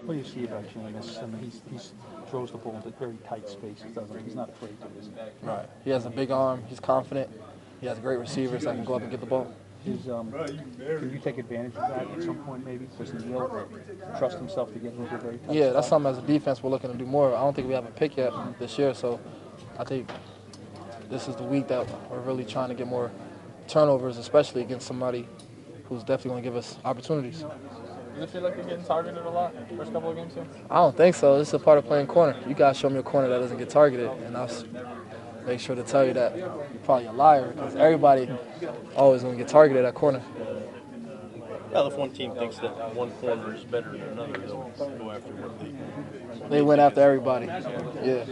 What do you see about Jameis? I mean, he throws the ball into very tight spaces, doesn't he? He's not afraid to, is he? Right. He has a big arm. He's confident. He has great receivers that can go up and get the ball. Can you take advantage of that at some point, maybe? Does Neal trust himself to get into a very tight Yeah, that's spot? something as a defense we're looking to do more. I don't think we have a pick yet this year, so I think this is the week that we're really trying to get more turnovers, especially against somebody who's definitely going to give us opportunities. Does it feel like you're getting targeted a lot first couple of games too? I don't think so. This is a part of playing corner. You guys show me a corner that doesn't get targeted, and I'll make sure to tell you that you're probably a liar because everybody always going to get targeted at corner. Well, if one team thinks that one corner is better than another, they'll go after what they went after everybody. Yeah.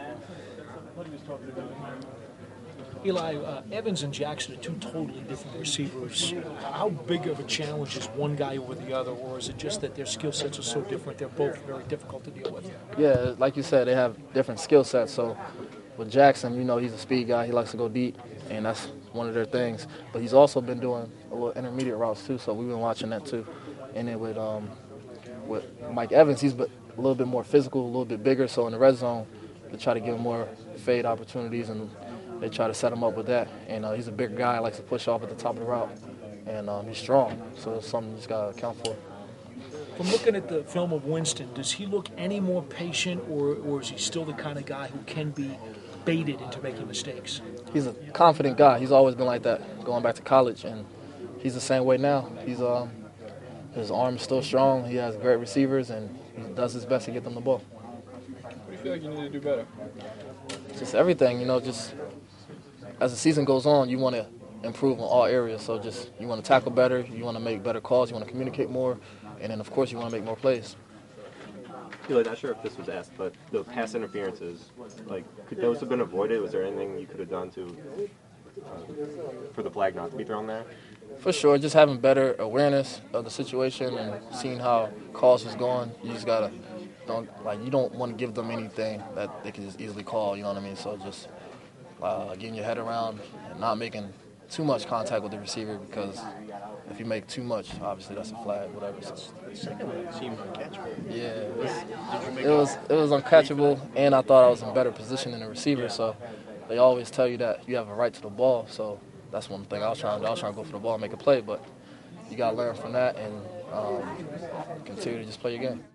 Eli, Evans and Jackson are two totally different receivers. How big of a challenge is one guy over the other, or is it just that their skill sets are so different they're both very difficult to deal with? Yeah, like you said, they have different skill sets. So with Jackson, he's a speed guy. He likes to go deep, and that's one of their things. But he's also been doing a little intermediate routes too, so we've been watching that too. And then with Mike Evans, he's a little bit more physical, a little bit bigger. So in the red zone, they try to give him more fade opportunities, and they try to set him up with that. And he's a big guy, likes to push off at the top of the route. And he's strong, so it's something you just got to account for. From looking at the film of Winston, does he look any more patient, or is he still the kind of guy who can be baited into making mistakes? He's a confident guy. He's always been like that, going back to college, and he's the same way now. His arm's still strong. He has great receivers, and he does his best to get them the ball. What do you feel like you need to do better? Just everything, just as the season goes on, you want to improve on all areas. So just you want to tackle better, you want to make better calls, you want to communicate more, and then, of course, you want to make more plays. Eli, not sure if this was asked, but the pass interferences, could those have been avoided? Was there anything you could have done for the flag not to be thrown there? For sure, just having better awareness of the situation and seeing how calls was going. You just gotta you don't want to give them anything that they can just easily call. You know what I mean? So just getting your head around and not making too much contact with the receiver, because if you make too much, obviously that's a flag, whatever. So, The second one seemed uncatchable. yeah, it was uncatchable, and I thought I was in better position than the receiver. So they always tell you that you have a right to the ball. So that's one thing I was trying to do. I was trying to go for the ball and make a play, but you got to learn from that and continue to just play your game.